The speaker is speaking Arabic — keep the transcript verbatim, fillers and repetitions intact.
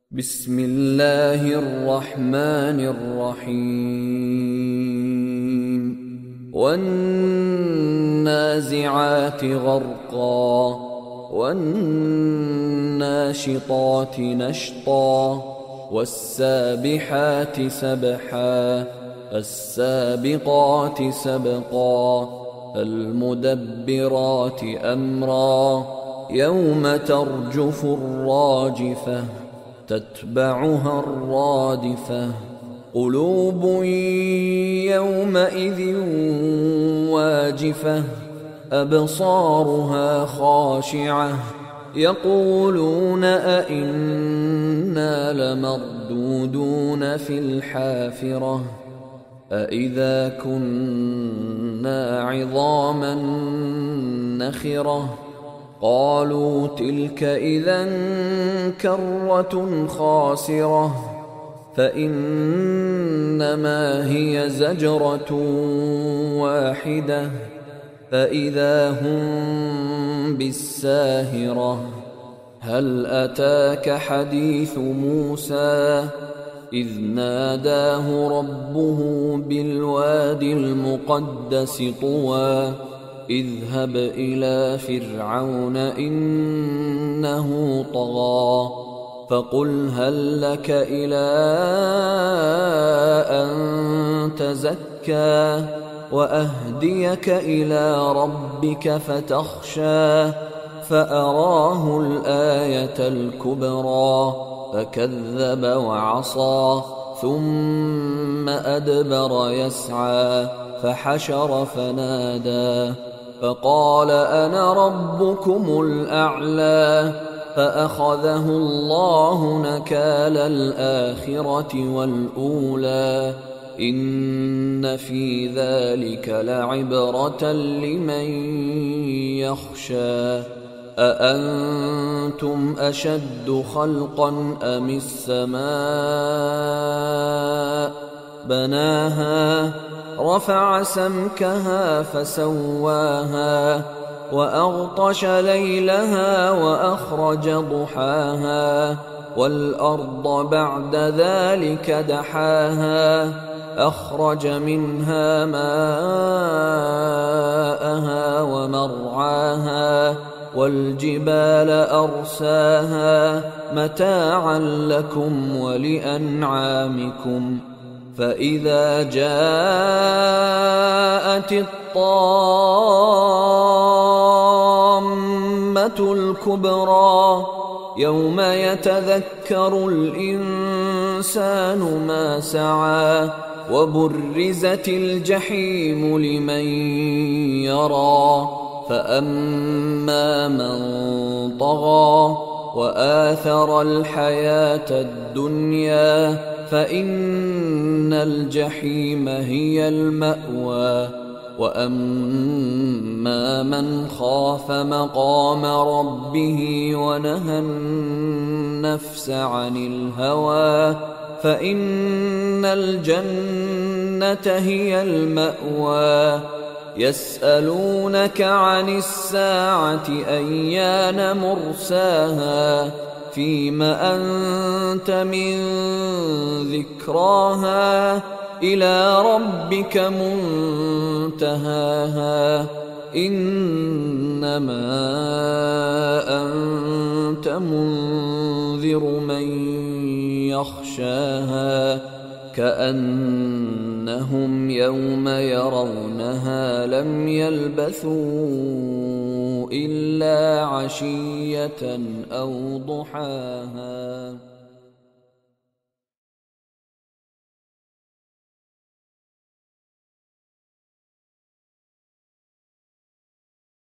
بسم الله الرحمن الرحيم والنازعات غرقا والناشطات نشطا والسابحات سبحا فالسابقات سبقا فالمدبرات أمرا يوم ترجف الراجفة تتبعها الرادفة قلوب يومئذ واجفة أبصارها خاشعة يقولون أئنا لمردودون في الحافرة أئذا كنا عظاما نخرة قالوا تلك إذا كرة خاسرة فإنما هي زجرة واحدة فإذا هم بالساهرة هل أتاك حديث موسى إذ ناداه ربه بالوادي المقدس طوى اذهب إلى فرعون إنه طغى فقل هل لك إلى أن تزكى وأهديك إلى ربك فتخشى فأراه الآية الكبرى فكذب وعصى ثم أدبر يسعى فحشر فنادى فقال أنا ربكم الأعلى فأخذه الله نكال الآخرة والأولى إن في ذلك لعبرة لمن يخشى أأنتم أشد خلقا أم السماء بناها رفع سمكها فسواها وأغطش ليلها وأخرج ضحاها والأرض بعد ذلك دحاها أخرج منها ماءها ومرعاها والجبال أرساها متاعا لكم ولأنعامكم فإذا جاءت الطامة الكبرى يوم يتذكر الإنسان ما سعى وبرزت الجحيم لمن يرى فأما من طغى وآثر الحياة الدنيا فإن الجحيم هي المأوى وأما من خاف مقام ربه ونهى النفس عن الهوى فإن الجنة هي المأوى يسألونك عن الساعة أيان مرساها فيم أنت من ذكراها إلى ربك منتهاها إنما أنت منذر من يخشاها كأنهم يوم يرونها لم يلبثوا إلا عشية أو ضحاها.